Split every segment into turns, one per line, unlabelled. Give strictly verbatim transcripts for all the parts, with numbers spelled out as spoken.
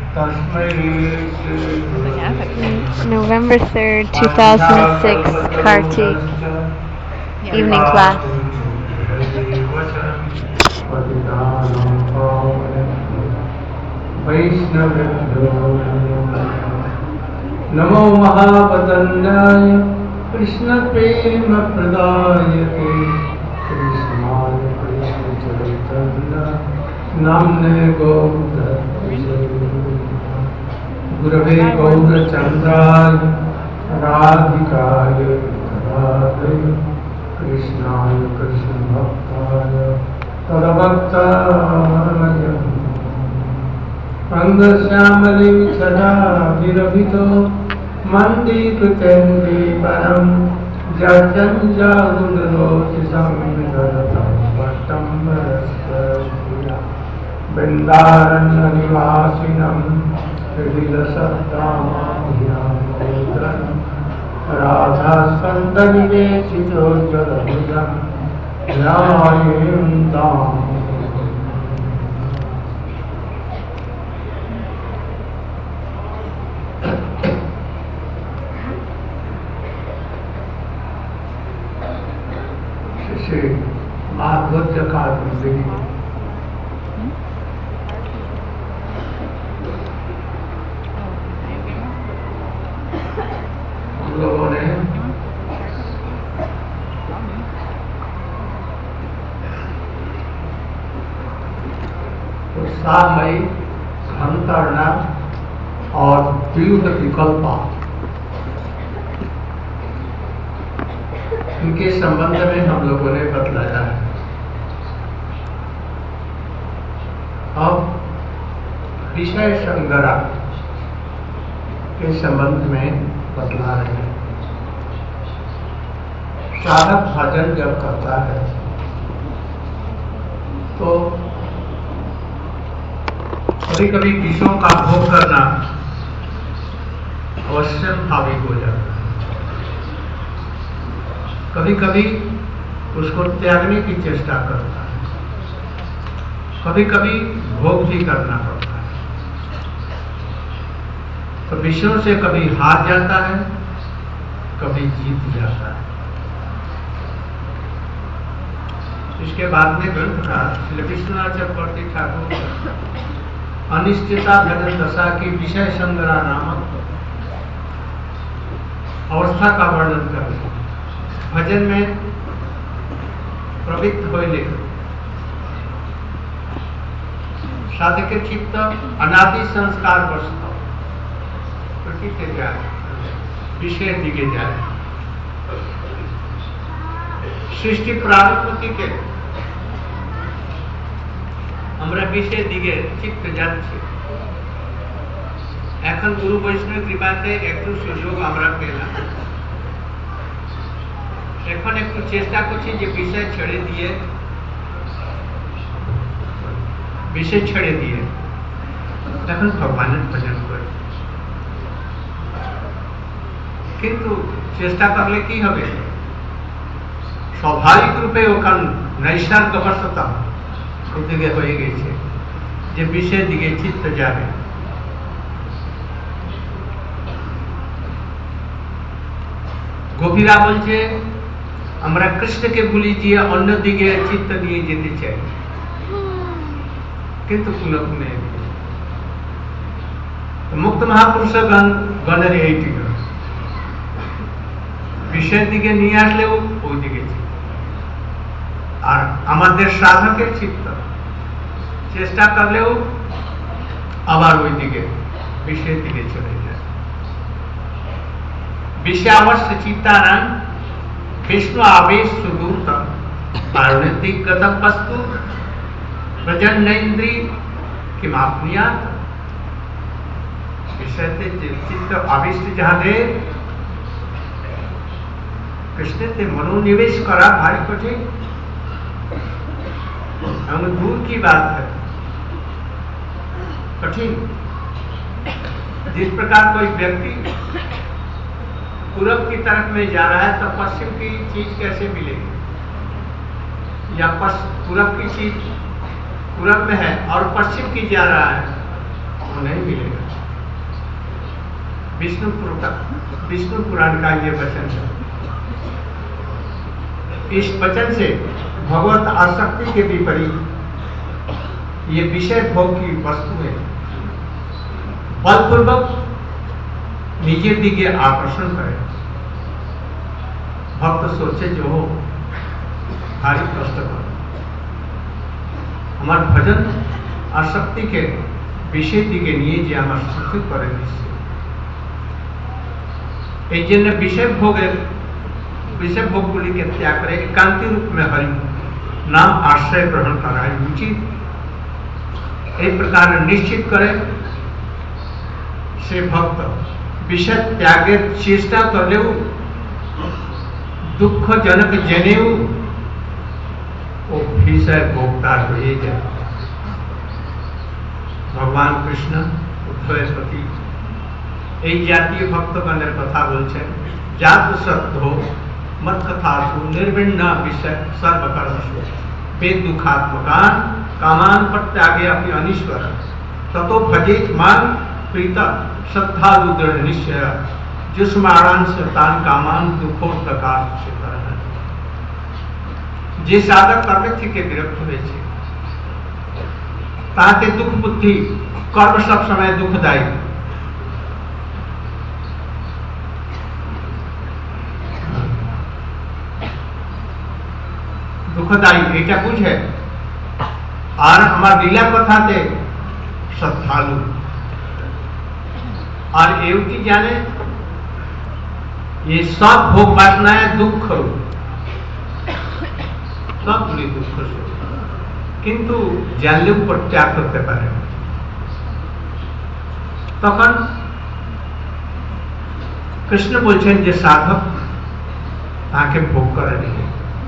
November third, two thousand six, Kartik, evening class.
नमो महापतंगाय कृष्ण प्रेम प्रदायते कृष्णाय कृष्ण चैतन्य नाम्ने गौरधत्ते गुरवे गौरचंद्राय राधिकाय तदालय कृष्णाय कृष्ण भक्ताय तदभक्ताय अंगश्यामलिं सदा विरभितो मन्दीकृतेन्दे परं जजं जागुणरोचिषं विदधतं पट्टम्बरस्य वृन्दारण्यनिवासिनं हृदिलसत्तामाभ्यामोदरं राधास्कन्दनिवेशितो जलभुजं ध्यायेन्ताम्। भागवत का जिंदगी हम लोगों ने उत्साहमयी घंतरना और व्यूह विकल्पा इनके संबंध में हम लोगों ने बतलाया है। अब विषय संग्रह के संबंध में बतला रहे हैं। साधक भजन जब करता है तो कभी कभी विषयों का भोग करना अवश्य भाविक हो जाता है, कभी कभी उसको त्यागने की चेष्टा करता है, कभी कभी भोग भी करना पड़ता है। तो विषयों से कभी हार जाता है, कभी जीत जाता है। इसके बाद में ग्रंथकार श्री विश्वनाथ चक्रवर्ती ठाकुर अनिश्चिता भजन दशा की विषय संग्रह नामक अवस्था का वर्णन करते हैं। भजन में प्रवृत्त होने साधक चित्त अनादि संस्कार वस्तु प्रकृति जाए विषय दिखे जाए सृष्टि प्रारंभ থেকে আমরা বিষয় দিকে চিত্ত যাচ্ছে। এখন গুরু বৈষ্ণব কৃপাতে একটু সুযোগ আমরা পেলাম, এখন একটু চেষ্টা করছি যে বিষয় ছেড়ে দিয়ে বিষয় ছেড়ে দিয়ে এখন ভগবানের ভজন করি। কিন্তু চেষ্টা করলে কি হবে, স্বাভাবিক রূপে ওখান নৈসর্গবশতা দিকে হয়ে গেছে যে বিষয়ের দিকে চিত্ত যাবে। গোপীরা বলছে আমরা কৃষ্ণকে ভুলি গিয়ে অন্যদিকে চিত্ত নিয়ে যেতে চাই, কিন্তু কোন কোন মুক্ত মহাপুরুষ গণের এইটি বিষয়ের দিকে নিয়ে আসলেও ওই দিকে, আর আমাদের সাধকের চিত্ত চেষ্টা করলেও আবার ওই দিকে বিষয়ের দিকে চলে যায়। विषयावश्य चित्तानां विष्णु आवेश सुदूत पार्वती गतम वस्तु प्रजन्नेन्द्री किमापनियात। विषय से चित्त आविष्ट जाने कृष्ण से मनोनिवेश करा भारी कठिन हम दूर की बात है, कठिन। जिस प्रकार कोई व्यक्ति पूरब की तरफ में जा रहा है तो पश्चिम की चीज कैसे मिलेगी, या पूरब की चीज पूरब में है और पश्चिम की जा रहा है वो नहीं मिलेगा। विष्णु पुराण विष्णु पुराण का ये वचन है। इस वचन से भगवत आसक्ति के विपरीत ये विषय भोग की वस्तुएं बलपूर्वक निजे दिगे आकर्षण करे। भक्त सोचे जो हो भारी कष्ट कर हमार भजन आसक्ति के विषय दिगे निये जे हमार सुखी करे निश्चय। এই জন্য विषय भोगের विषय भोगগুলি के त्याग करे एकांती रूप में हरि नाम आश्रय ग्रहण करा उचित एक प्रकार निश्चित करे से भक्त विषय त्यागे चेष्टा कर ले दुख जनक जनेऊ वो विषय भोगता हुए भगवान कृष्ण उद्धव पति এই জাতীয় ভক্তগণের কথা বলছেন জাত সত্য मत कथासु निर्विण्ण विषय सर्वकर्मसु वे दुखात्मकान कामान प्रत्यागे अपि अनीश्वर ततो भजेत मान प्रीत श्रद्धालु दृढ़ निश्चय जुष्माणान सतान कामान दुखोत्तकार से करना। जे साधक कर्म থেকে বিরক্ত হয়েছে তাতে दुख बुद्धि कर्म सब समय दुखदायी दुखदायी এটা বুঝে और हमार लीला कथा थे श्रद्धालु और एवं जाने ये सब भोग वासनाएं दुख सब दुख किंतु जानले प्रत्याग करते पारे तखन कृष्ण बोलছেন যে साधक ताके भोग करे नहीं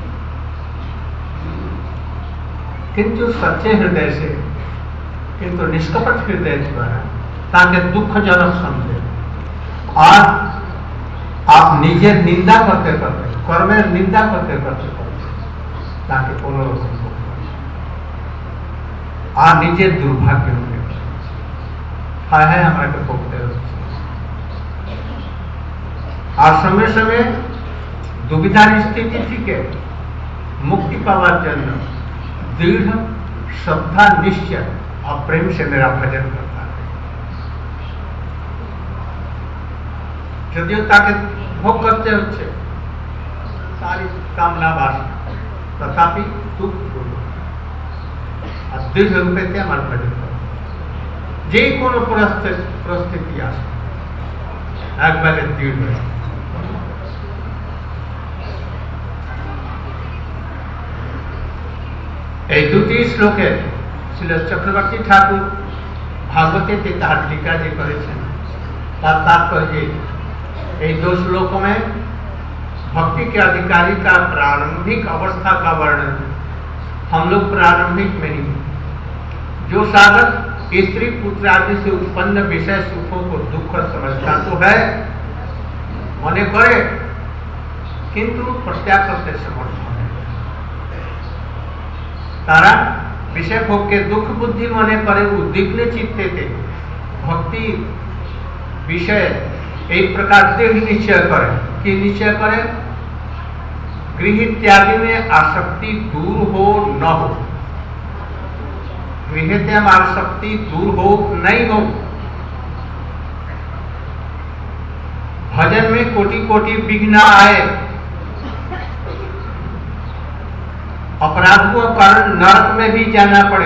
किंतु सच्चे हृदय से किंतु निष्कपट हृदय द्वारा ताकि दुखजनक समझे और आप निजे निंदा करते करते कर्म निंदा करते करते करते ताकि पुनर्वसन और निजे दुर्भाग्य होंगे है हमारे भोगते और समय समय दुविधार स्थिति ठीक है मुक्ति पावार जन्म दृढ़ श्रद्धा निश्चय और प्रेम से मेरा भजन करता है यदि ताकि भोग करते होते सारी कामना वासना तथापि दुख और दृढ़ रूपे हमारे भजन कर जे कोनो परिस्थिति आसे एक बार दृढ़ है এই দুটি শ্লোকে শ্রী চক্রবর্তী ঠাকুর भागवते तार टीका जी करेছেন तार तात्पर्य এই दो श्लोकों में भक्ति के अधिकारी का प्रारंभिक अवस्था का वर्णन हम लोग प्रारंभिक में नहीं जो साधक स्त्री पुत्र आदि से उत्पन्न विषय सुखों को दुख समझता तो है मने करे किंतु प्रत्याग करते समर्थ तारा विषय भोग के दुख बुद्धि मने करे उद्विग्न चित्ते थे भक्ति विषय एक प्रकार दृढ़ निश्चय करे कि निश्चय करे गृह इत्यादि में आसक्ति दूर हो न हो गृह में आसक्ति दूर हो नहीं हो भजन में कोटि कोटि विघ्न आए अपराध को कारण नरक में भी जाना पड़े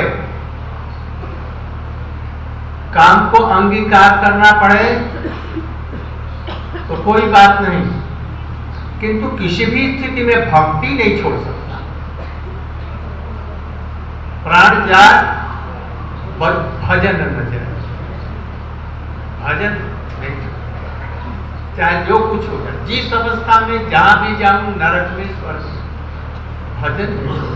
काम को अंगीकार करना पड़े तो कोई बात नहीं किंतु किसी भी स्थिति में भक्ति नहीं छोड़ सकता प्राण जाए भजन न जाए भजन नहीं चाहे जो कुछ होगा जिस अवस्था में जहां भी जाऊं नरक में स्वर्ग भजन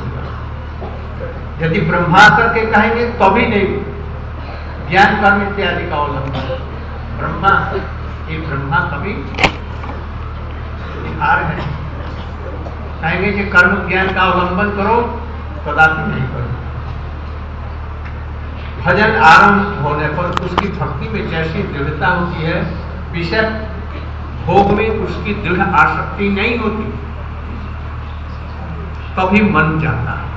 यदि ब्रह्मा करके कहेंगे तो भी नहीं ज्ञान कर्म इत्यादि का अवलंबन ब्रह्मा ये ब्रह्मा कभी निहार है कहेंगे कि कर्म ज्ञान का अवलंबन करो कदापि नहीं करो भजन आरंभ होने पर उसकी भक्ति में जैसी दृढ़ता होती है, विषय भोग में उसकी दृढ़ आसक्ति नहीं होती, कभी मन जाता है।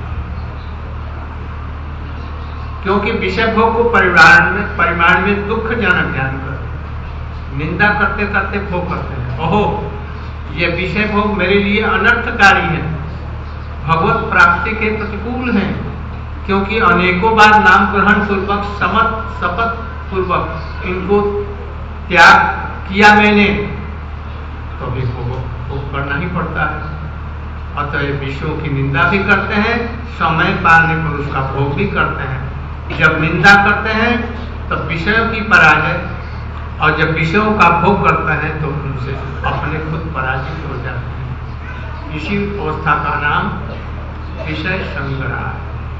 क्योंकि विषय भोग को परिमाण में परिमाण में दुखजनक ज्ञान कर निंदा करते करते भोग करते हैं। ओहो, ये विषय भोग मेरे लिए अनर्थकारी है, भगवत प्राप्ति के प्रतिकूल है, क्योंकि अनेकों बार नाम ग्रहण पूर्वक समत शपथ पूर्वक इनको त्याग किया मैंने, तो भी भोग भोग करना ही पड़ता है। अतः विषयों की निंदा भी करते हैं, समय पाने पर उसका भोग भी करते हैं। जब निंदा करते हैं तब विषयों की पराजय, और जब विषयों का भोग करते हैं तो उनसे अपने खुद पराजित हो जाते हैं। इसी अवस्था का नाम विषय संग्रह है।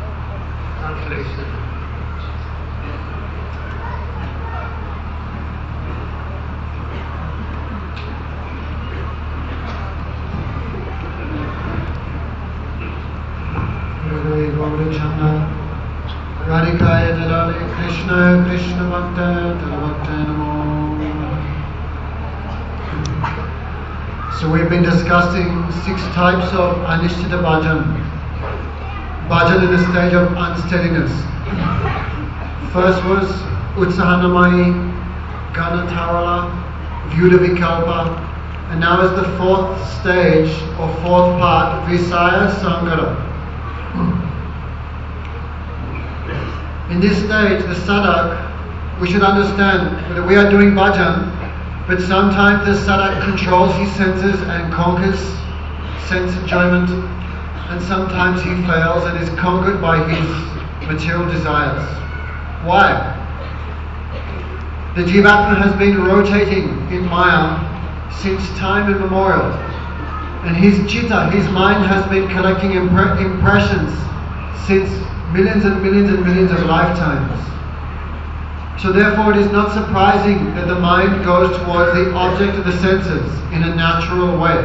Radhikaya Dalale Krishna Krishna Bhakta Dalabhakta Namo. So we've been discussing six types of Anishtita Bhajan. Bhajan in the stage of unsteadiness. First was Utsahanamai, Ganatarala, Vyuda Vikalpa, and now is the fourth stage or fourth part, Visaya Sangara. In this stage, the sadhak, we should understand that we are doing bhajan, but sometimes the sadhak controls his senses and conquers sense enjoyment, and sometimes he fails and is conquered by his material desires. Why? The Jivatma has been rotating in Maya since time immemorial, and his chitta, his mind, has been collecting impre- impressions since millions and millions and millions of lifetimes. So therefore it is not surprising that the mind goes towards the object of the senses in a natural way.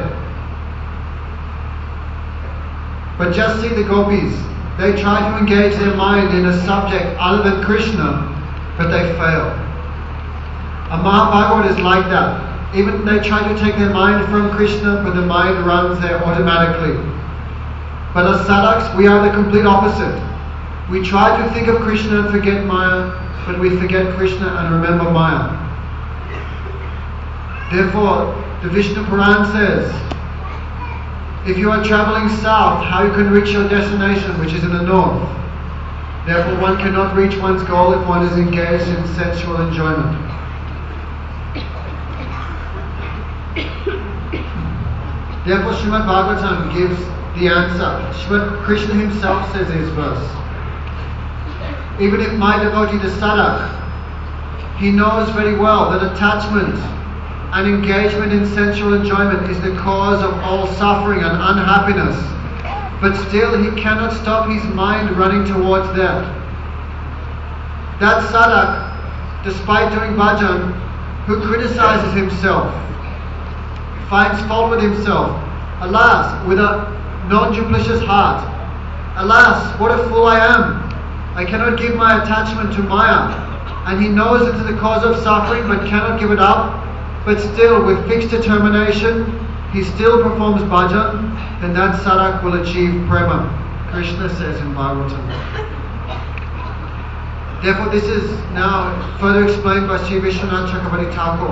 But just see the gopis, they try to engage their mind in a subject other than Krishna, but they fail. A Mahabhagavat is like that. Even they try to take their mind from Krishna, but the mind runs there automatically. But as sadhaks, we are the complete opposite. We try to think of Krishna and forget Maya, but we forget Krishna and remember Maya. Therefore, the Vishnu Puran says, if you are traveling south, how you can reach your destination, which is in the north. Therefore, one cannot reach one's goal if one is engaged in sensual enjoyment. Therefore, Srimad Bhagavatam gives the answer. Srimad Krishna himself says in his verse, even if my devotee, the sadhak, he knows very well that attachment and engagement in sensual enjoyment is the cause of all suffering and unhappiness, but still he cannot stop his mind running towards that. That sadhak, despite doing bhajan, who criticizes himself, finds fault with himself, alas, with a non-duplicitous heart, alas, what a fool I am, I cannot give my attachment to Maya, and he knows it is the cause of suffering but cannot give it up, but still with fixed determination he still performs bhajan, then that sadhak will achieve prema. Krishna says in Bhagavatam. Therefore this is now further explained by Sri Vishwanath Chakravarti Thakur.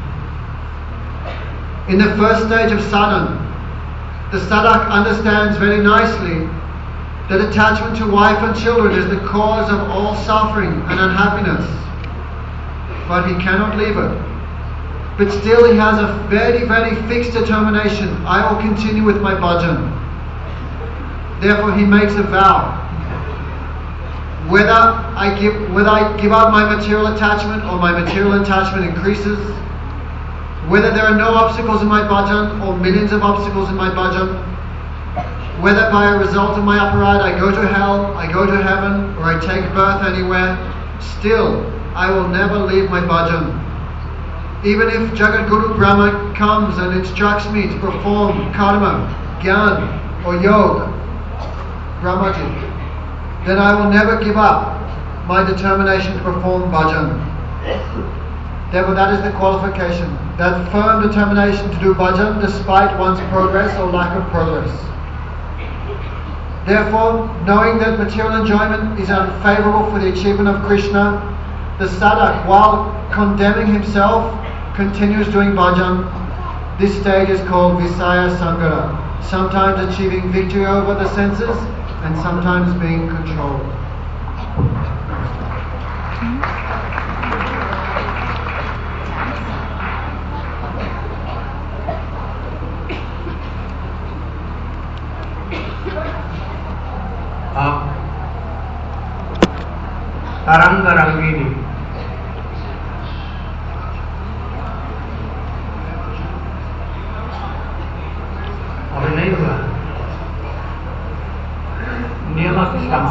In the first stage of sadhana, the sadhak understands very nicely that attachment to wife and children is the cause of all suffering and unhappiness, but he cannot leave it. But still he has a very, very fixed determination. I will continue with my bhajan. Therefore he makes a vow. Whether I give, whether I give up my material attachment or my material attachment increases, whether there are no obstacles in my bhajan or millions of obstacles in my bhajan, whether by a result of my aparad I go to hell, I go to heaven, or I take birth anywhere, still I will never leave my bhajan. Even if Jagat Guru Brahma comes and instructs me to perform karma, gyan or yoga, Brahmaji, then I will never give up. my determination to perform bhajan. Therefore, that is the qualification. That firm determination to do bhajan despite one's progress or lack of progress. Therefore, knowing that material enjoyment is unfavorable for the achievement of Krishna, the sadhak, while condemning himself, continues doing bhajan. This stage is called Visaya Sangara, sometimes achieving victory over the senses and sometimes being controlled.
अब तरंग रंगीनी अभी नहीं हुआ। नियम क्षमा,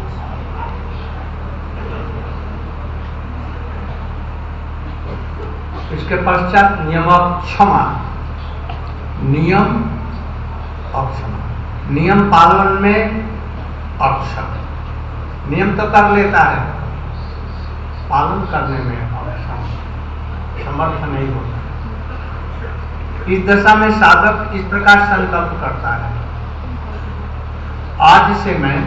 इसके पश्चात नियम क्षमा, नियम अक्षमा। नियम पालन में अक्षम, नियम तो कर लेता है, पालन करने में अक्षम, समर्थ नहीं होता। इस दशा में साधक इस प्रकार संकल्प करता है, आज से मैं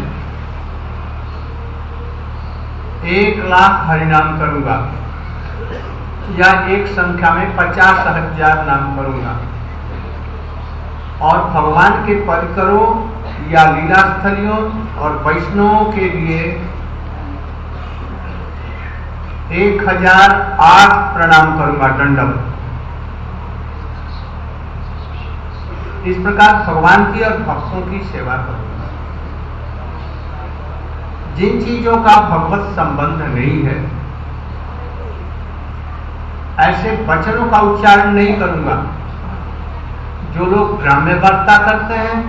एक लाख हरिनाम करूंगा या एक संख्या में पचास हजार नाम करूंगा और भगवान के परिकरों या लीला स्थलियों और वैष्णवों के लिए एक हजार आठ प्रणाम करूंगा, दंडवत। इस प्रकार भगवान की और भक्तों की सेवा करूंगा। जिन चीजों का भगवत संबंध नहीं है, ऐसे वचनों का उच्चारण नहीं करूंगा। जो लोग ग्राम्य वार्ता करते हैं,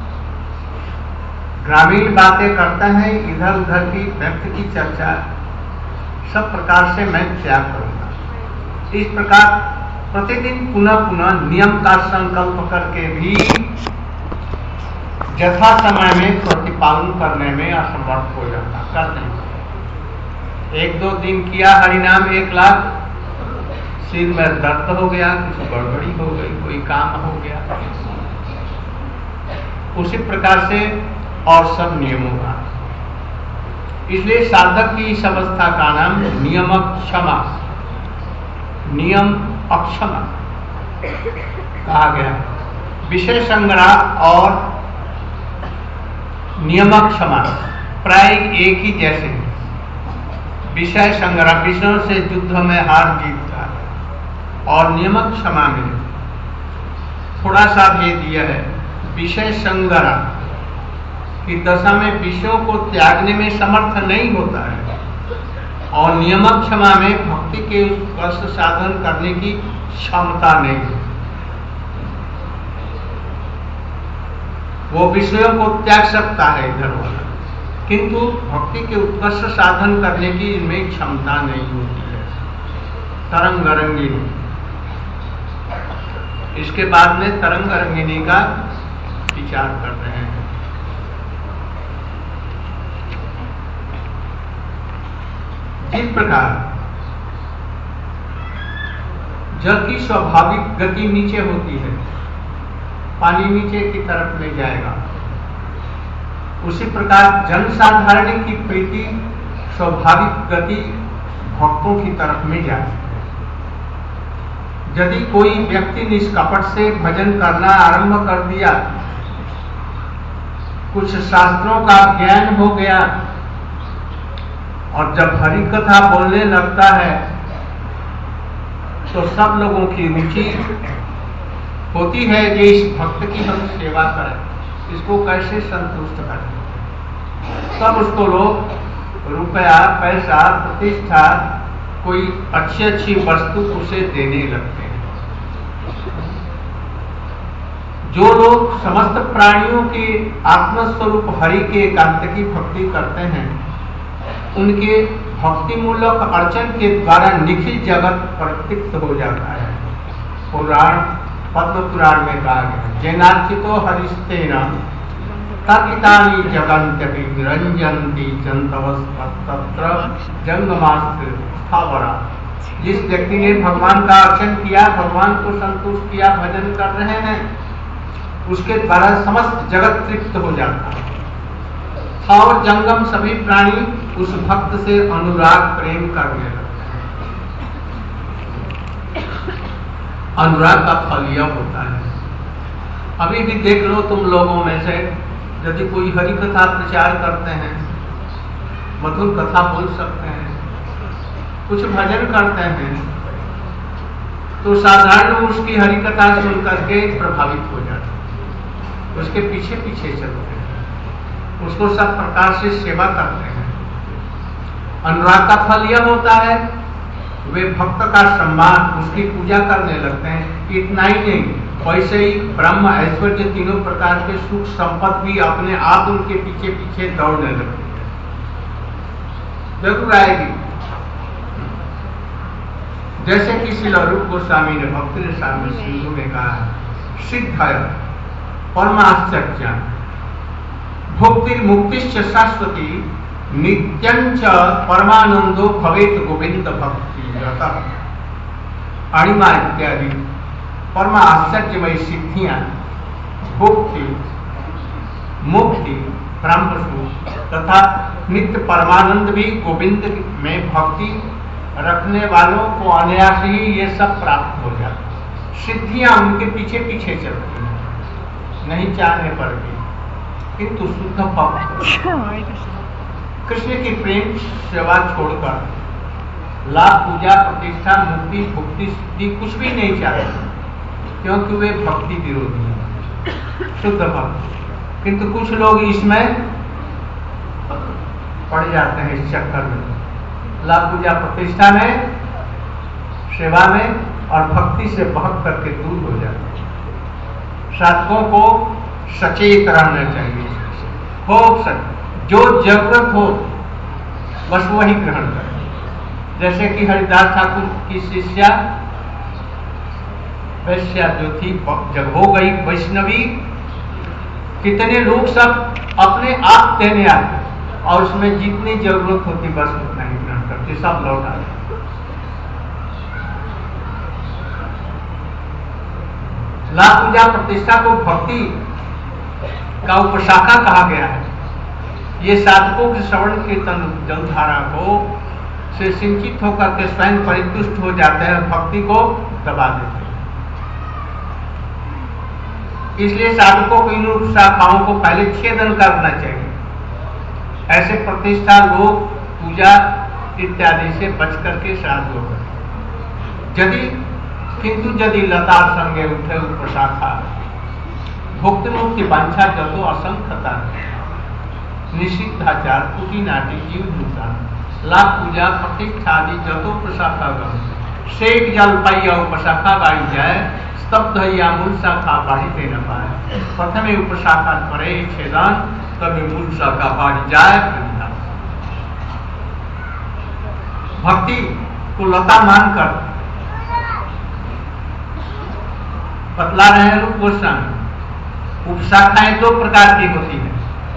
ग्रामीण बातें करते हैं, इधर उधर की व्यक्ति की चर्चा, सब प्रकार से मैं त्याग करूंगा। इस प्रकार प्रतिदिन पुनः पुनः नियम का संकल्प करके भी यथा समय में प्रतिपालन करने में असमर्थ हो जाता, कर नहीं। एक दो दिन किया हरिनाम एक लाख, सिर में दर्द हो गया, कुछ गड़बड़ी हो गई, कोई काम हो गया, उसी प्रकार से और सब नियमों का। इसलिए साधक की इस अवस्था का नाम नियम क्षमा, नियम अक्षमा कहा गया। विषय संग्रह और नियम क्षमा प्राय एक ही जैसे हैं। विषय संग्रह विषयों से युद्ध में हार जीत था और नियम क्षमा में थोड़ा सा भेद यह है, विषय संग्रह की दशा में विषयों को त्यागने में समर्थ नहीं होता है और नियम क्षमा में भक्ति के उत्कर्ष साधन करने की क्षमता नहीं है। वो विषयों को त्याग सकता है इधर वाला, किंतु भक्ति के उत्कर्ष साधन करने की इनमें क्षमता नहीं होती है। तरंग रंगिनी, इसके बाद में तरंग रंगिनी का विचार कर रहे हैं। जिस प्रकार जल की स्वाभाविक गति नीचे होती है, पानी नीचे की तरफ ले जाएगा, उसी प्रकार जन साधारण की प्रीति स्वाभाविक गति भक्तों की तरफ में जाती है। यदि कोई व्यक्ति निष्कपट से भजन करना आरंभ कर दिया, कुछ शास्त्रों का ज्ञान हो गया और जब हरि कथा बोलने लगता है तो सब लोगों की रुचि होती है कि इस भक्त की हम सेवा करें, इसको कैसे संतुष्ट करें। तब उसको लोग रुपया, पैसा, प्रतिष्ठा, कोई अच्छी अच्छी वस्तु उसे देने लगते हैं। जो लोग समस्त प्राणियों के आत्मस्वरूप हरि के एकांत की भक्ति करते हैं, उनके भक्ति मूलक अर्चन के द्वारा निखिल जगत प्रतीत हो जाता है। पुराण पद्म पुराण में कहा गया, जैनार्चितो हरिस्तेन तर्कितानि जगन्त्यपि निरंजन्ति जंतवस्तत्र जंगमास्त्र स्थावरा। जिस व्यक्ति ने भगवान का अर्चन किया, भगवान को संतुष्ट किया, भजन कर रहे हैं, उसके द्वारा समस्त जगत तृप्त हो जाता है। और जंगम सभी प्राणी उस भक्त से अनुराग प्रेम करने लगते हैं। अनुराग का फल यह होता है, अभी भी देख लो तुम लोगों में से यदि कोई हरि कथा प्रचार करते हैं, मधुर कथा बोल सकते हैं, कुछ भजन करते हैं, तो साधारण उसकी हरि कथा सुन करके प्रभावित हो जाते हैं, उसके पीछे पीछे चलते हैं, उसको सब प्रकार से सेवा करते हैं। अनुराग का फल यह होता है, वे भक्त का सम्मान, उसकी पूजा करने लगते हैं। इतना ही नहीं, वैसे ही ब्रह्म ऐश्वर्य तीनों प्रकार के सुख संपत्ति भी अपने आप उनके पीछे पीछे दौड़ने लगते हैं। जरूर आएगी। जैसे कि श्री रूप गोस्वामी ने भक्ति रसामृत सिंधु में कहा है, सिद्ध परमाश्चर्य भुक्ति मुक्तिश्च शाश्वती नित्यंच परमानंदो भवेत गोविंद भक्ति रता। अणिमा इत्यादि परम आश्चर्यमयी सिद्धियां, भुक्ति, मुक्ति, ब्रह्म सुख तथा नित्य परमानंद भी गोविंद में भक्ति रखने वालों को अनायास ही ये सब प्राप्त हो जाता है। सिद्धियां उनके पीछे पीछे चलती हैं, नहीं चाहने पर भी, किंतु शुद्ध भक्त कृष्ण की प्रेम सेवा छोड़कर लाभ, पूजा, प्रतिष्ठा, मुक्ति, भुक्ति, सिद्धि कुछ भी नहीं चाहते, क्योंकि वे भक्ति विरोधी हैं, शुद्ध भक्त। किंतु कुछ लोग इसमें पड़ जाते हैं, इस चक्कर में, लाभ, पूजा, प्रतिष्ठा में, सेवा में और भक्ति से बहक करके दूर हो जाते हैं। साधकों को सचेत रहना चाहिए, हो सके जो जरूरत हो बस वही ग्रहण करें। जैसे कि हरिदास ठाकुर की शिष्या वैश्या जो थी, जब हो गई वैष्णवी, कितने लोग सब अपने आप देने आते और उसमें जितनी जरूरत होती बस उतना ही ग्रहण करते, सब लौट आते। लाभ, पूजा, प्रतिष्ठा को भक्ति का उपशाखा कहा गया है। ये साधकों के श्रवण कीर्तन जलधारा को से सिंचित होकर के स्वयं परितुष्ट हो जाते हैं, भक्ति को दबा देते हैं। इसलिए साधकों को इन शाखाओं को पहले छेदन करना चाहिए। ऐसे प्रतिष्ठा, लोग, पूजा इत्यादि से बच करके साधु होगा। यदि किंतु यदि लता संगे उठे उपशाखा, भुक्त मुक्ति वांछा जतो असंख्यता, निषिद्धाचार, कुटी नाटी, जीव दूता, लाभ, पूजा, प्रतिष्ठा आदि जतो प्रशाखा गम, शेख जल पाइया उपशाखा गाई जाए, स्तब्ध या मूल शाखा बाढ़ी न पाए। प्रथमे उपशाखा परे छेदन, तभी मूल शाखा बाढ़ी जाए। भक्ति को लता मानकर बतला रहे हैं रूप गोस्वामी। उपशाखाएं दो प्रकार की होती है,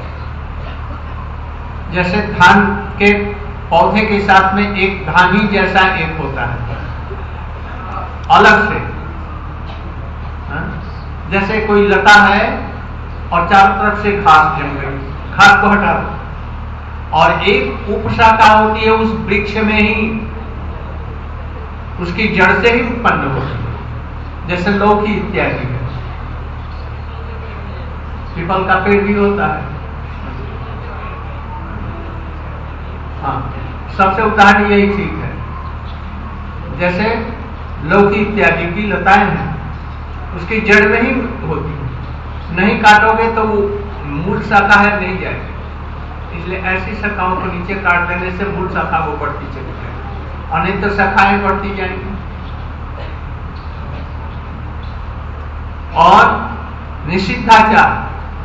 जैसे धान के पौधे के साथ में एक धानी जैसा एक होता है अलग से, हा? जैसे कोई लता है और चारों तरफ से घास जम गई, घास को हटा दो, और एक उपशाखा होती है उस वृक्ष में ही, उसकी जड़ से ही उत्पन्न होती है, जैसे लौकी इत्यादि है। पीपल का पेड़ भी होता है। हाँ, सबसे उदाहरण यही ठीक है। जैसे लौकी इत्यादि की लताएं हैं, उसकी जड़ में ही होती है, नहीं काटोगे तो वो मूल शाखा है नहीं जाएगी। इसलिए ऐसी शाखाओं को नीचे काट देने से मूल शाखा वो बढ़ती चली जाएगी, और नहीं तो शाखाएं बढ़ती जाएंगी। और निषिद्धाचार,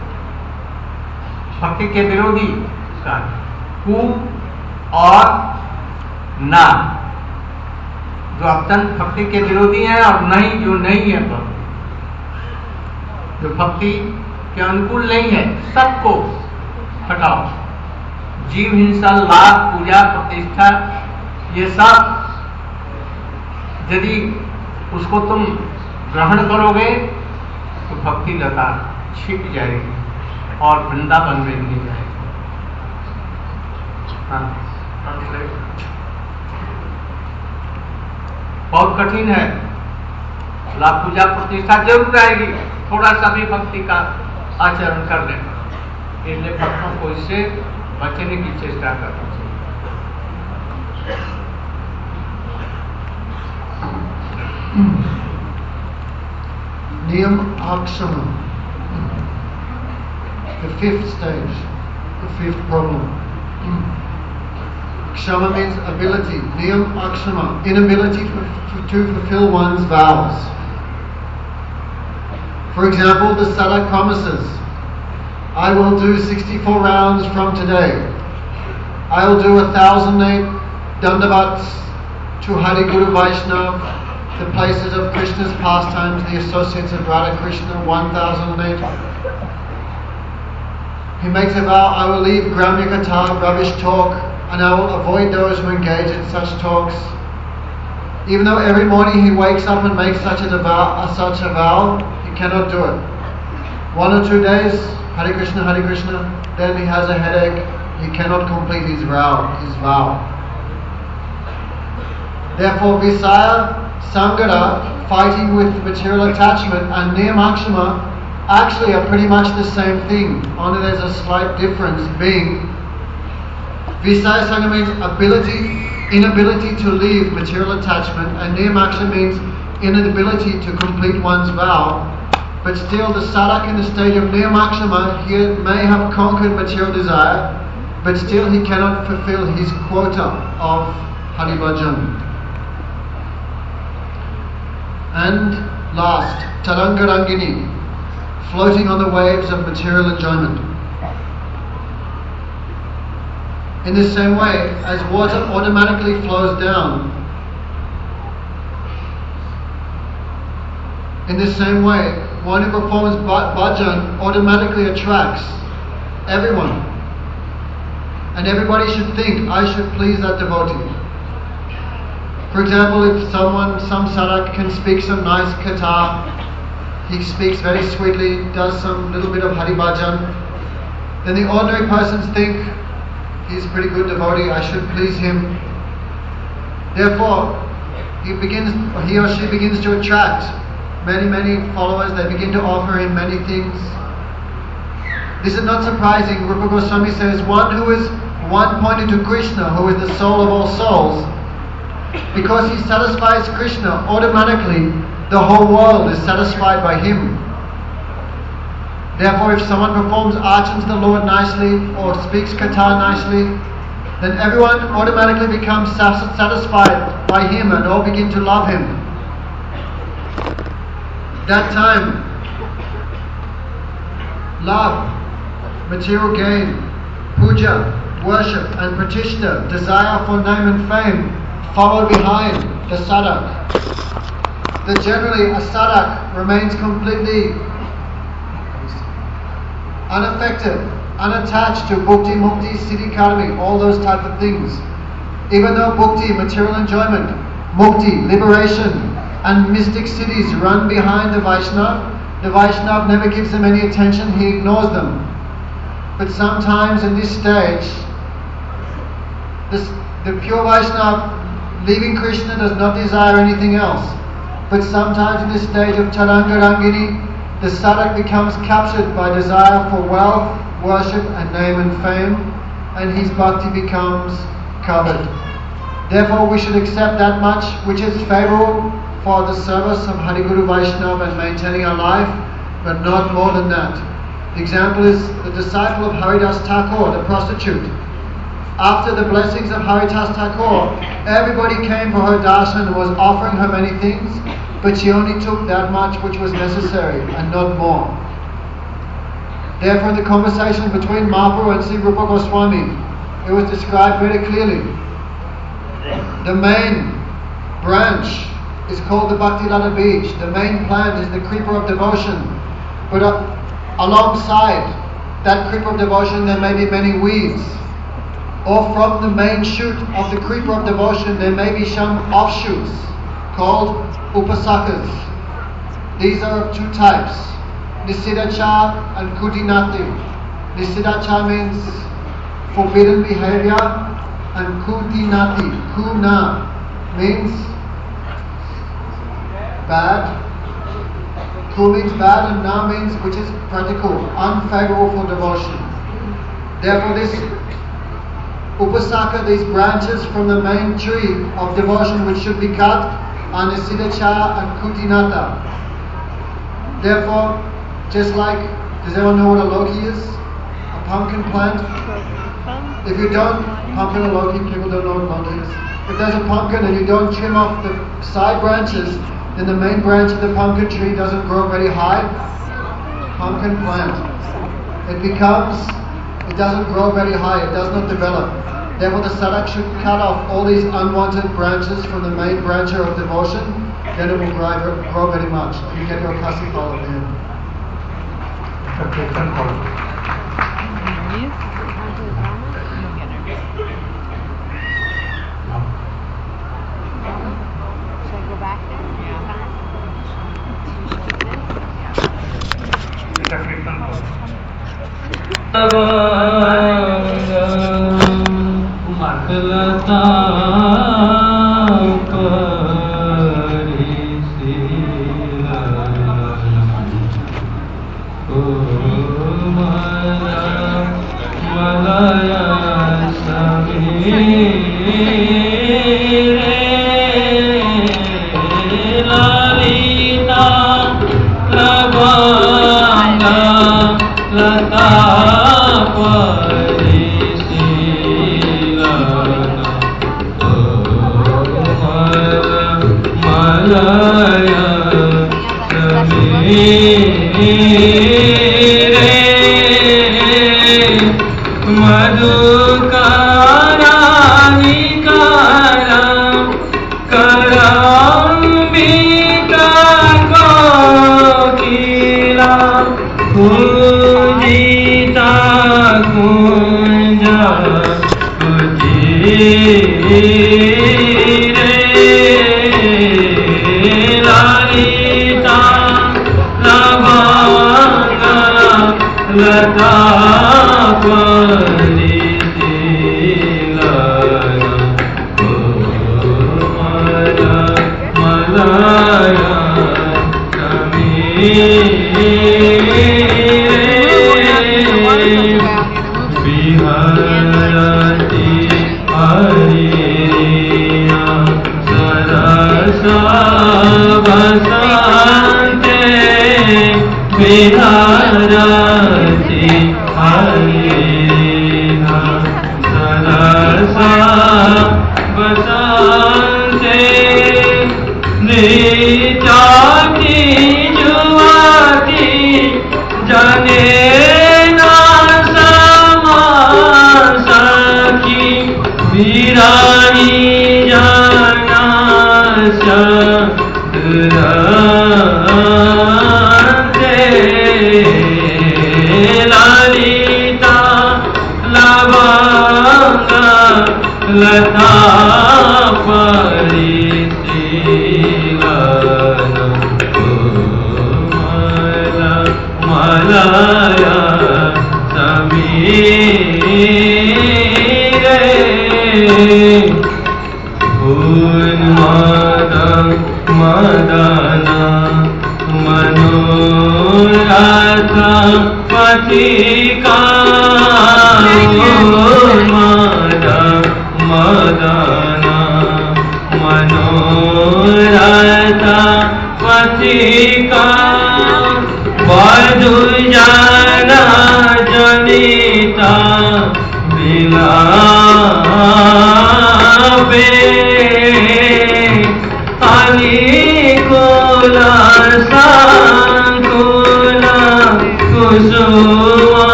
भक्ति के विरोधी का कु और ना, जो अत्यंत भक्ति के विरोधी है, और नहीं जो नहीं है भक्ति, जो भक्ति कि अनुकूल नहीं है, सबको हटाओ। जीव हिंसा, लाभ, पूजा, प्रतिष्ठा, ये सब यदि उसको तुम ग्रहण करोगे तो भक्ति लता छिप जाएगी और वृंदावन में नहीं जाएगी। हाँ, बहुत कठिन है। लाभ, पूजा, प्रतिष्ठा जरूर आएगी, थोड़ा सा भी भक्ति का आचरण कर लेना। इसलिए भक्तों को इससे बचने की चेष्टा करनी चाहिए।
Niyam Akshama, the fifth stage, the fifth problem. Kshama means ability. Niyam Akshama, inability for, for, to fulfill one's vows. For example, the sadhak promises, I will do sixty-four rounds from today. I will do a thousand eight dandavats to Hari Guru Vaishnava, the places of Krishna's pastimes, the associates of Radha Krishna, one thousand eight. He makes a vow, I will leave Gramya Katha, rubbish talk, and I will avoid those who engage in such talks. Even though every morning he wakes up and makes such a vow, such a vow, he cannot do it. One or two days, Hare Krishna, Hare Krishna, then he has a headache, he cannot complete his vow, his vow. Therefore, Visaya, Sangara, fighting with material attachment, and Niyamakshama actually are pretty much the same thing, only there's a slight difference being Visaya Sangha means ability, inability to leave material attachment, and Niyamakshama means inability to complete one's vow. But still, the sadhak in the stage of Niyamakshama, he may have conquered material desire, but still he cannot fulfill his quota of Hari Bhajan. And last, Tarangarangini, floating on the waves of material enjoyment. In the same way, as water automatically flows down, in the same way, one who performs bhajan automatically attracts everyone. And everybody should think, I should please that devotee. For example, if someone, some sadhak can speak some nice katha, he speaks very sweetly, does some little bit of Hari Bhajan, then the ordinary persons think, he's a pretty good devotee, I should please him. Therefore, he begins, he or she begins to attract many, many followers. They begin to offer him many things. This is not surprising. Rupa Goswami says, one who is one pointed to Krishna, who is the soul of all souls, because he satisfies Krishna, automatically the whole world is satisfied by him. Therefore, if someone performs archan to the Lord nicely or speaks katha nicely, then everyone automatically becomes satisfied by him and all begin to love him. That time, love, material gain, puja, worship and pratishtha, desire for name and fame, follow behind the sadhak. That generally a sadhak remains completely unaffected, unattached to bhukti, mukti, siddhi, karmi, all those type of things. Even though bhukti, material enjoyment, mukti, liberation, and mystic siddhis run behind the Vaishnava, the Vaishnava never gives them any attention, he ignores them. But sometimes in this stage, this, the pure Vaishnava leaving Krishna does not desire anything else. But sometimes in this stage of Tarangarangini, the sadhak becomes captured by desire for wealth, worship and name and fame, and his bhakti becomes covered. Therefore we should accept that much which is favourable for the service of Hari Guru Vaishnava and maintaining our life, but not more than that. The example is the disciple of Haridas Thakur, the prostitute. After the blessings of Haridas Thakur, everybody came for her darshan and was offering her many things, but she only took that much which was necessary and not more. Therefore, in the conversation between Mahaprabhu and Sri Rupa Goswami, it was described very clearly. The main branch is called the Bhakti Lata Beach. The main plant is the creeper of devotion. But uh, alongside that creeper of devotion there may be many weeds, or from the main shoot of the creeper of devotion there may be some offshoots called upasakas. These are of two types, Nisiddhacha and Kutinati. Nisiddhacha means forbidden behavior, and Kutinati, Kuna, means bad. Ku means bad, and Na means which is practical, unfavorable for devotion. Therefore this upasaka, these branches from the main tree of devotion which should be cut, are Nisiddhacha and Kutinata. Therefore, just like, does everyone know what a loki is? A pumpkin plant? If you don't, pumpkin or loki, people don't know what loki is. If there's a pumpkin and you don't trim off the side branches, then the main branch of the pumpkin tree doesn't grow very high. Pumpkin plant. It becomes, it doesn't grow very high, it does not develop. Therefore the sadhak should cut off all these unwanted branches from the main branch of devotion, then it will grow, grow very much. You get your kasi fall at the end.
लता ओ मलया लालिता लबांगा लता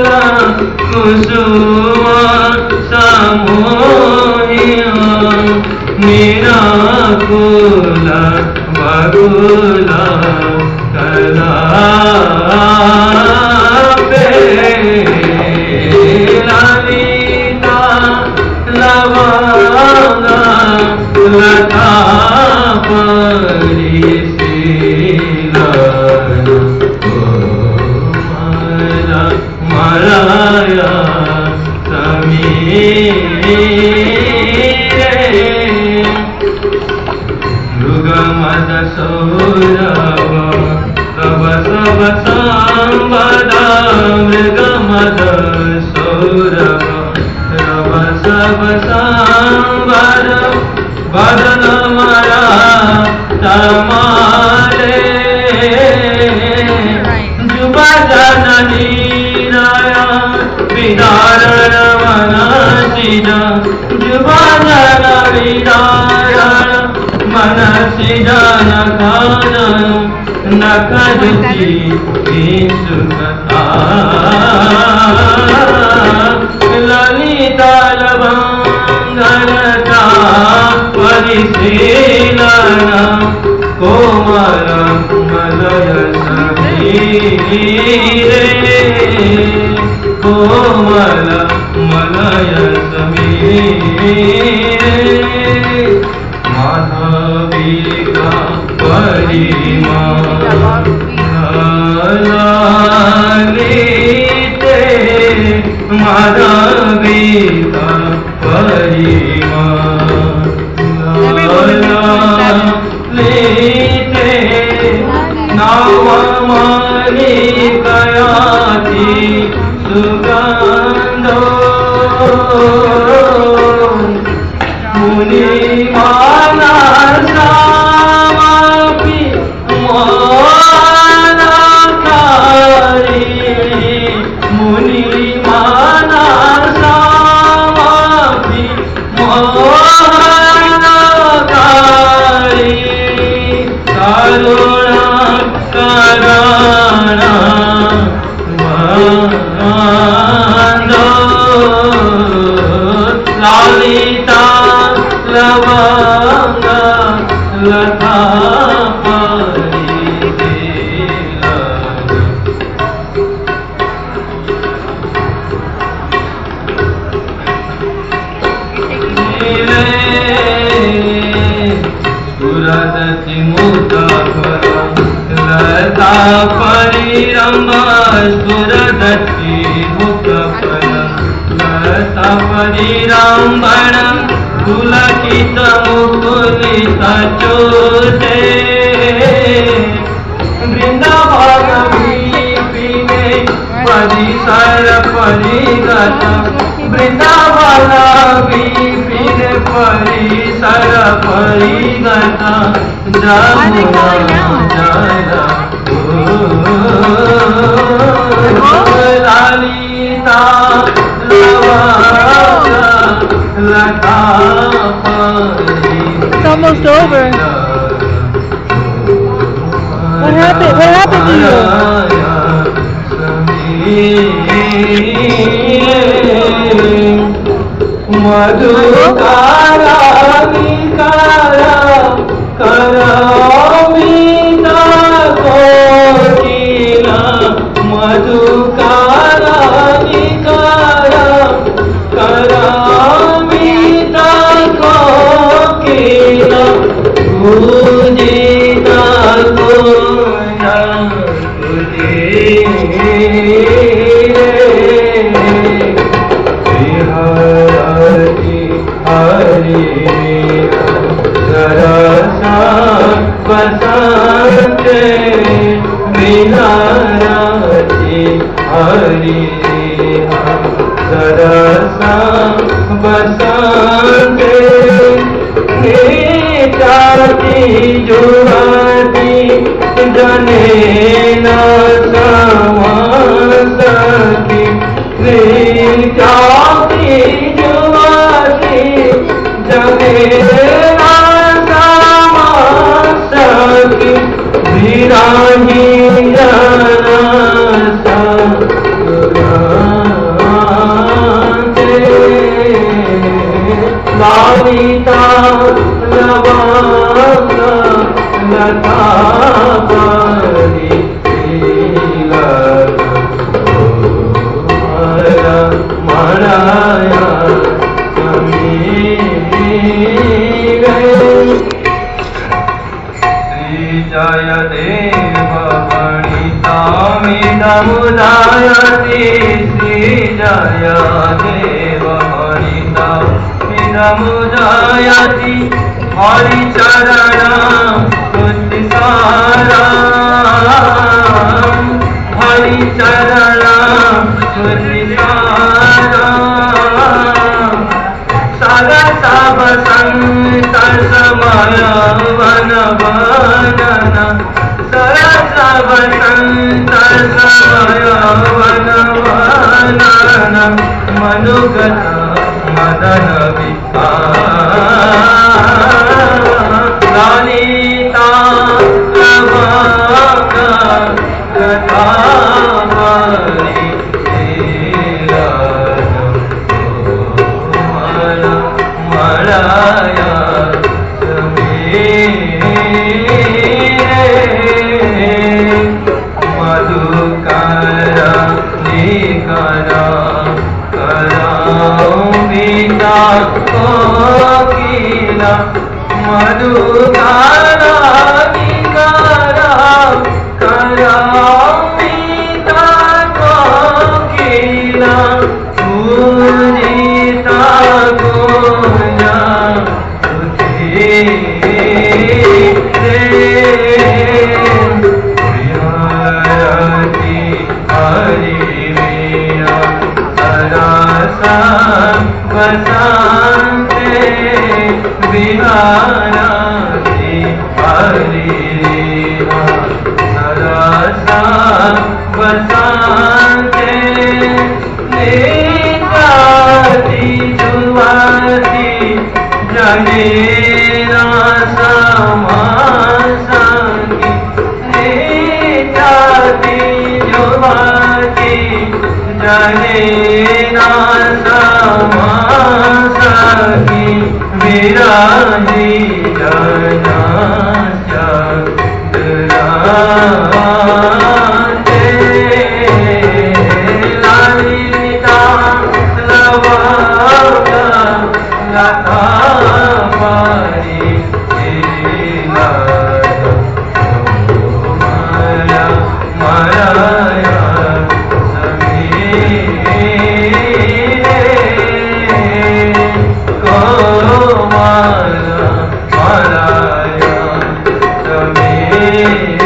कुसुम समोहिया फूला कला पे ललिता लवंगा लता परी शीला मलया समीरे मृगमद सौरभ तब सब संबदा मृगमद सौरभ तब सब संबद बदन मरा तमारे जुबा जननी विदारण मनसिज जुबा जन विदारण मनसिज नखन नखदुची सुखता ललिता लवंगलता परिशीलन कोमल मलय समीरे कोमल मलय समीरे माधविका परिमा ललिते माधविका परिमा ललिते नवमलिकयाति सुगंधो मुनि मानसामपि मोहनकारी मुनि मानसामपि मोहनकारी करुणा करुणा ललिता लवंगा लता परी स्फुरदति मुक्तफल लता परिरम्भा स्फुरदति मुक्तफल लता परिरम्भण पुलकित मुकुलित चोटे वृंदावन विपिने परिसर परिगत वृंदावन विपिने परिसर परिगत जमुना जला ललिता लवंगा लता
It's almost over. What happened? What happened to you?
Madhukara vikara karamita kokila madhukara vikara karamita kokila Pujita koya Hari Hari Sarasa Basante Vinarati Hari Sarasa Basante Nitati Jurati Janena Samasaki Nitati Jurati Janena Samasaki Virahi Jana Sakurante Lalita Lavanga Lata Udayati Srijaya Deva Harita Vinamudayati Hari Charanam Kutisaram Hari Charanam Kutisaram Sarasa Vasanta Samaya Vana Vanana Sarasa Vasanta Samaya Vana Vanana Manugata Madana Lalita Lavaka Katamari Mala Malaya Samire Madhukara Nikara Karamita Kokila Madhukara Nikara Karamita Kokila Pujita Goya Uti Priyarati Hariviya Sarasa Vasante Viharati Hariviya Sarasa Vasante Nitati Juvati Janena Samasangi Nitati Juvati Janena Samasangi Viraji Janasya Dharate Lalita Lavaka Lata Pari Ilada Maya Maya Samire Komala Malaya Samire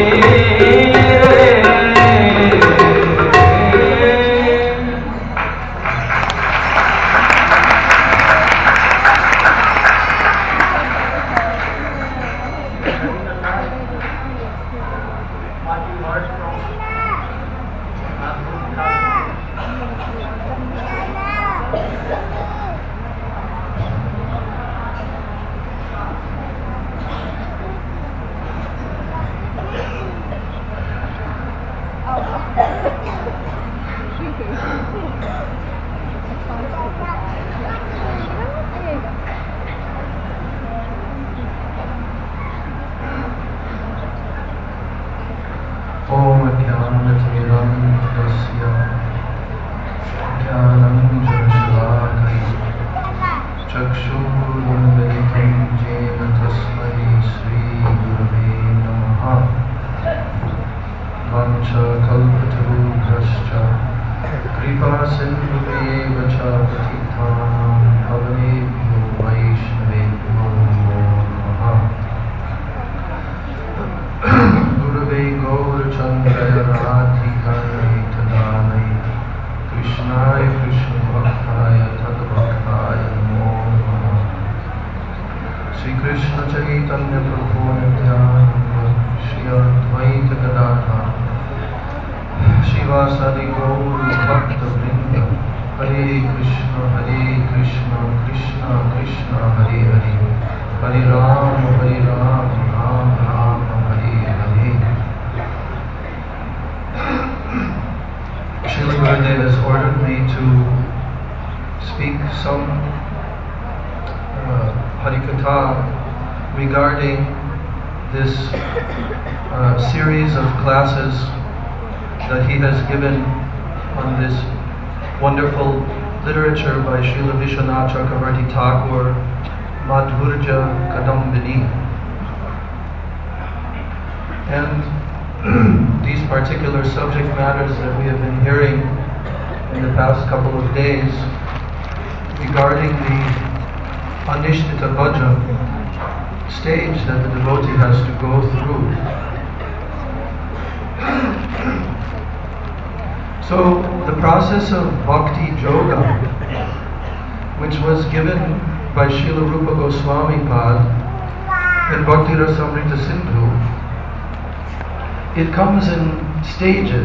Om Jnanatimirandasya Jnananjana Chakshurunvelitam Jena Tasmai Sri Gurave Namaha Vancha Kalpatarubhrascha Kripa Sindhuveva Cha Patitanam Pavanebhyo Vaishnavebhyo Namo Namaha Gurave Gaurachandraya Radhikaya Tadalai Krishnaya Krishna Bhaktaya Tadbhaktaya Namo Namaha Sri Krishna Chaitanya Prabhu Nityananda Shri Advaita Gadadhar Shivasadi Gaur Bhakta Vrinda Hare Krishna Hare Krishna Krishna Krishna Hare Hare Hare Ram Hare Ram Ram Ram Hare Hare. Srila Gurudev has ordered me to speak some uh, Harikatha regarding this uh, series of classes that he has given on this wonderful literature by Srila Vishwanath Chakravarti Thakur, Madhurja Kadambini. And these particular subject matters that we have been hearing in the past couple of days regarding the Anishtita Bhajan stage that the devotee has to go through. So the process of Bhakti Yoga, which was given by Srila Rupa Goswami Pad in Bhakti Rasamrita Sindhu, it comes in stages,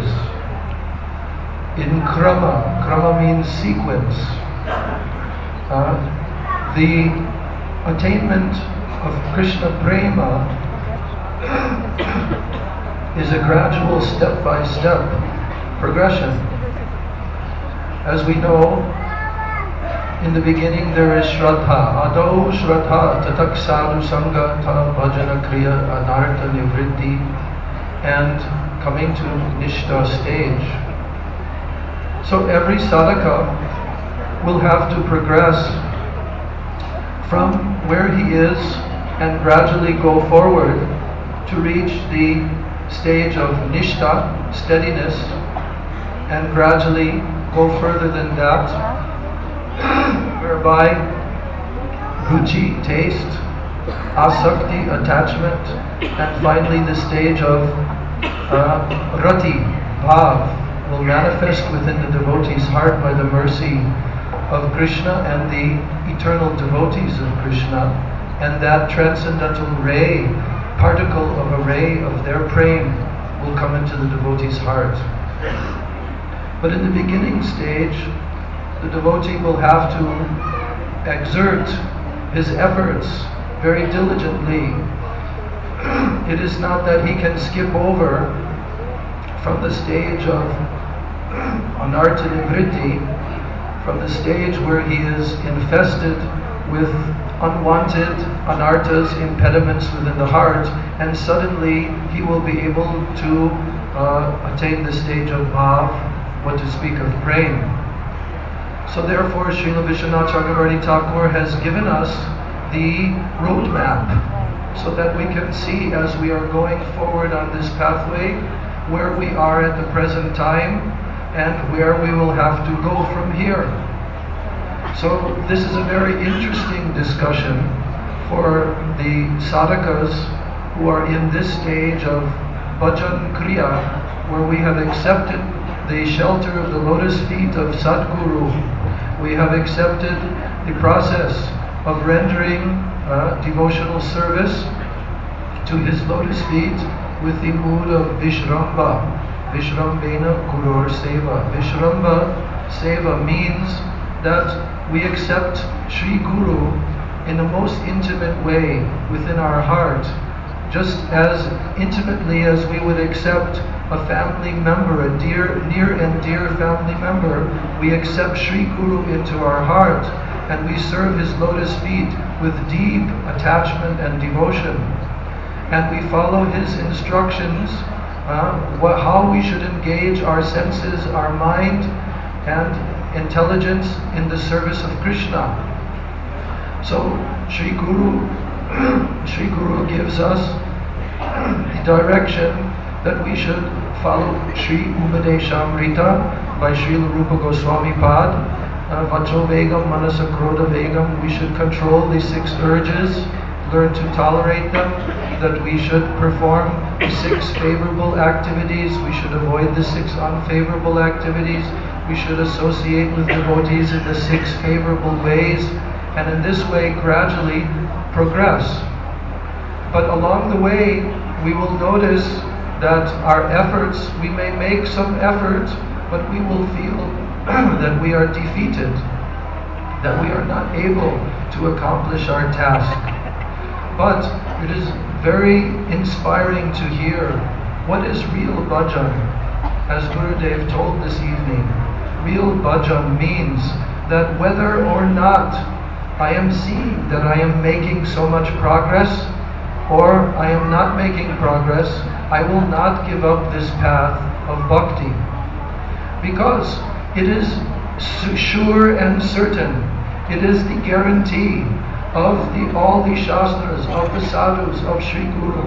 in krama. Krama means sequence. Uh, the attainment of Krishna Prema is a gradual step-by-step progression. As we know, in the beginning there is Shraddha. Ado Shraddha tatak sadhu sangha ta bhajana kriya anartha nivritti, and coming to Nishtha stage. So every sadhaka will have to progress from where he is and gradually go forward to reach the stage of Nishtha, steadiness, and gradually go further than that, whereby ruchi, taste, asakti, attachment, and finally the stage of uh, rati, bhav, will manifest within the devotee's heart by the mercy of Krishna and the eternal devotees of Krishna, and that transcendental ray, particle of a ray of their prema will come into the devotee's heart. But in the beginning stage, the devotee will have to exert his efforts very diligently. It is not that he can skip over from the stage of anartha nivritti, from the stage where he is infested with unwanted anarthas, impediments within the heart, and suddenly he will be able to uh, attain the stage of bhav, what to speak of prema. So therefore Srila Vishwanath Chakravarti Thakur has given us the roadmap so that we can see as we are going forward on this pathway where we are at the present time and where we will have to go from here. So this is a very interesting discussion for the sadhakas who are in this stage of bhajan kriya, where we have accepted the shelter of the lotus feet of Sadguru. We have accepted the process of rendering uh, devotional service to his lotus feet with the mood of Vishramba. Vishrambena Gurur Seva. Vishramba Seva means that we accept Sri Guru in the most intimate way within our heart, just as intimately as we would accept a family member, a dear, near and dear family member. We accept Sri Guru into our heart and we serve his lotus feet with deep attachment and devotion. And we follow his instructions, uh, what, how we should engage our senses, our mind, and intelligence in the service of Krishna. So Sri Guru, Sri Guru gives us the direction that we should follow Sri Upadeshamrita by Srila Rupa Goswami Pad. Vacho Vegam, Manasa Krodha Vegam. We should control the six urges, learn to tolerate them, that we should perform the six favorable activities, we should avoid the six unfavorable activities, we should associate with devotees in the six favorable ways, and in this way gradually progress. But along the way, we will notice that our efforts, we may make some effort, but we will feel that we are defeated, that we are not able to accomplish our task. But it is very inspiring to hear what is real bhajan. As Gurudev told this evening, real bhajan means that whether or not I am seeing that I am making so much progress or I am not making progress, I will not give up this path of bhakti. Because it is sure and certain, it is the guarantee of the, all the Shastras, of the sadhus, of Sri Guru,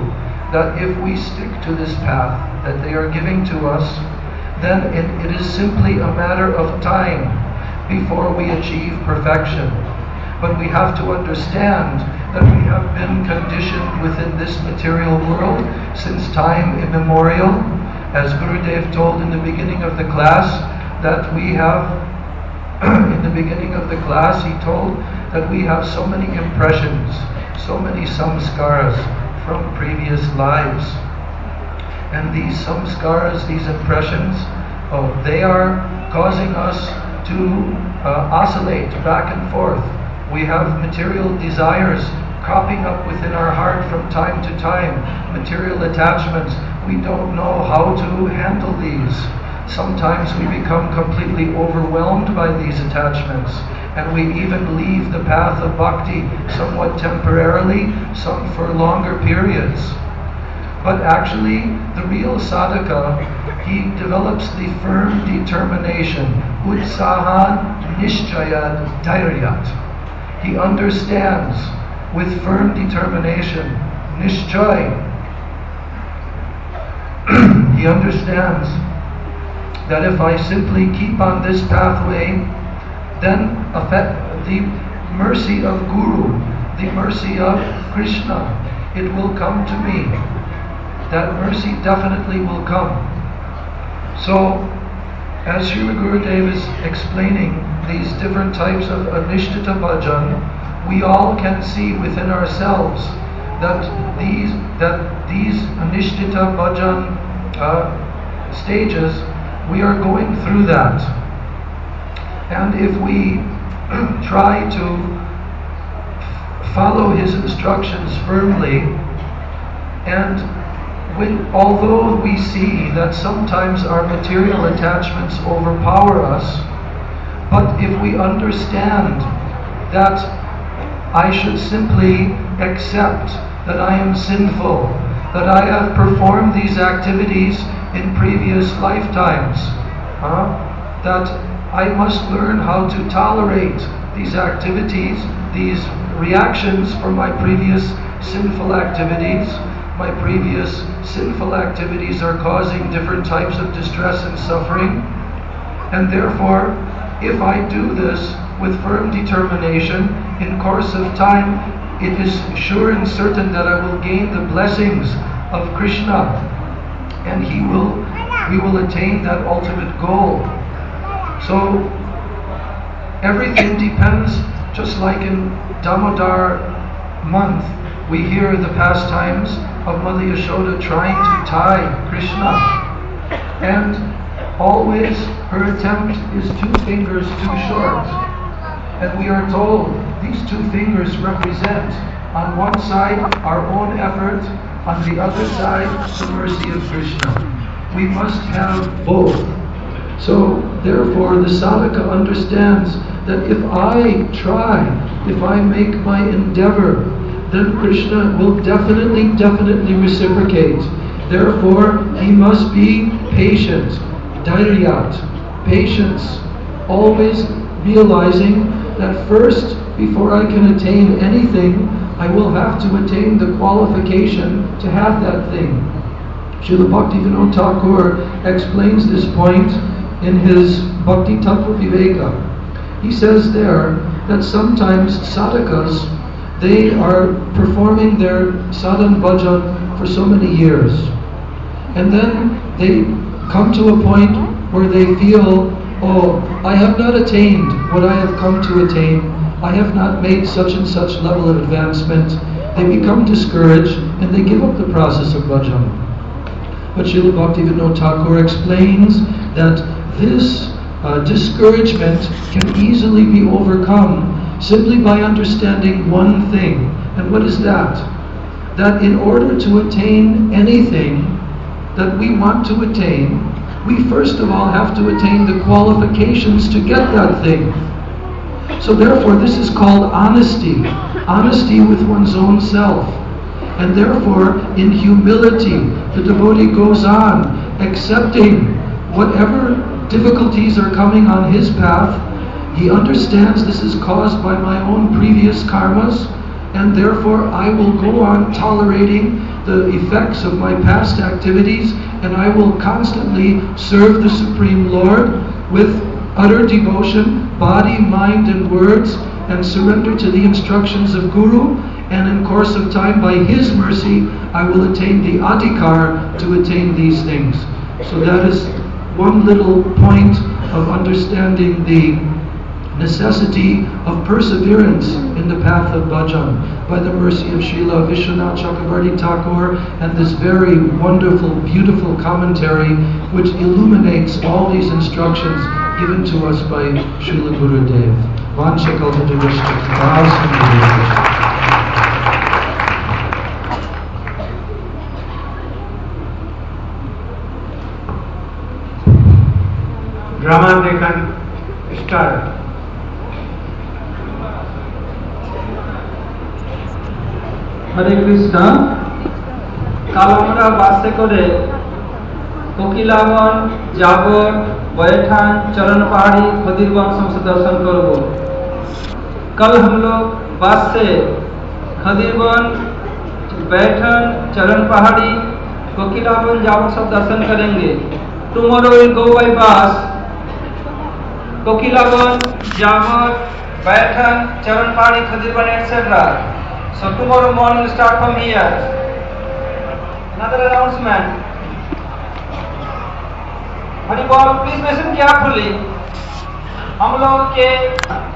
that if we stick to this path that they are giving to us, then it, it is simply a matter of time before we achieve perfection. But we have to understand that we have been conditioned within this material world since time immemorial. As Gurudev told in the beginning of the class, that we have, in the beginning of the class, he told that we have so many impressions, so many samskaras from previous lives. And these samskaras, these impressions, oh, they are causing us to uh, oscillate back and forth. We have material desires cropping up within our heart from time to time, material attachments. We don't know how to handle these. Sometimes we become completely overwhelmed by these attachments, and we even leave the path of bhakti somewhat temporarily, some for longer periods. But actually, the real sadhaka, he develops the firm determination, utsahan nishchayad dhairyat. He understands with firm determination, nishchay. He understands that if I simply keep on this pathway, then the mercy of Guru, the mercy of Krishna, it will come to me. That mercy definitely will come. So, as Srila Gurudev is explaining these different types of Anishtita Bhajan, we all can see within ourselves that these that these Anishtita Bhajan uh, stages, we are going through that. And if we try to follow his instructions firmly, and when, although we see that sometimes our material attachments overpower us, but if we understand that I should simply accept that I am sinful, that I have performed these activities in previous lifetimes, huh? that I must learn how to tolerate these activities, these reactions from my previous sinful activities. My previous sinful activities are causing different types of distress and suffering, and therefore, if I do this with firm determination, in course of time, it is sure and certain that I will gain the blessings of Krishna, and he will, we will attain that ultimate goal. So, everything depends, just like in Damodar month, we hear the pastimes of Mother Yashoda trying to tie Krishna, and always her attempt is two fingers too short. And we are told these two fingers represent, on one side, our own effort, on the other side, the mercy of Krishna. We must have both. So, therefore, the sadhaka understands that if I try, if I make my endeavor, then Krishna will definitely, definitely reciprocate. Therefore, he must be patient, dhairyat, patience, always realizing that first, before I can attain anything, I will have to attain the qualification to have that thing. Srila Bhaktivinoda Thakur explains this point in his Bhakti Tattva Viveka. He says there that sometimes sadhakas, they are performing their sadhan bhajan for so many years, and then they come to a point where they feel, oh, I have not attained what I have come to attain, I have not made such and such level of advancement. They become discouraged and they give up the process of bhajan. But Srila Bhaktivinoda Thakur explains that this uh, discouragement can easily be overcome simply by understanding one thing. And what is that? That in order to attain anything that we want to attain, we first of all have to attain the qualifications to get that thing. So therefore this is called honesty. Honesty with one's own self. And therefore, in humility, the devotee goes on accepting whatever difficulties are coming on his path. He understands this is caused by my own previous karmas, and therefore I will go on tolerating
the effects of my past activities, and I will constantly serve the Supreme Lord with utter devotion, body, mind, and words, and surrender to the instructions of Guru, and in course of time, by His mercy, I will attain the adhikar to attain these things. So that is one little point of understanding the necessity of perseverance in the path of bhajan by the mercy of Srila Vishwanath Chakravarti Thakur and this very wonderful, beautiful commentary which illuminates all these instructions given to us by Srila Gurudev. Vanchakalpadurishta.
Drama দেখান start.
Hare Krishna. কাল আমরা বাসে করে कोकिलावन, जाबर, बैठान, चरण पहाड़ी, खदीरवन सबसे दर्शन करबो। कल हम लोग बस से खदीरवन, बैठान, चरण पहाड़ी, कोकिलावन, जाबर सब दर्शन करेंगे। टुमारो विल गो बाय बस कोकिलावन, जाबर, Baithan, Charan Pahari, Khadirvan etcetera. So tomorrow morning we'll start from here. Another announcement. Hari Bol, please listen carefully. हम लोग के